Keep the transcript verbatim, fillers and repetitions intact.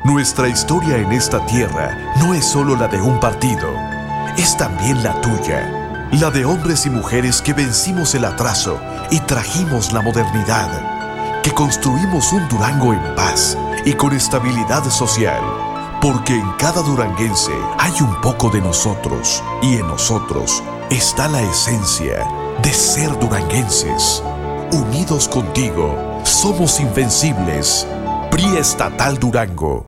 Nuestra historia en esta tierra no es solo la de un partido, es también la tuya, la de hombres y mujeres que vencimos el atraso y trajimos la modernidad, que construimos un Durango en paz y con estabilidad social, porque en cada duranguense hay un poco de nosotros y en nosotros está la esencia de ser duranguenses. Unidos contigo, somos invencibles. P R I Estatal Durango.